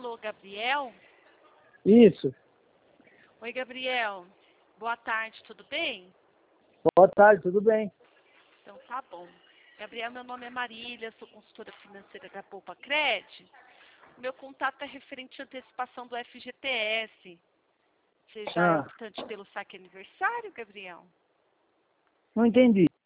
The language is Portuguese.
doutor Gabriel? Isso. Oi, Gabriel. Boa tarde, tudo bem? Boa tarde, tudo bem? Então tá bom. Gabriel, meu nome é Marília, sou consultora financeira da Poupa Cred. Meu contato é referente à antecipação do FGTS. Você já é optante pelo saque aniversário, Gabriel? Não entendi.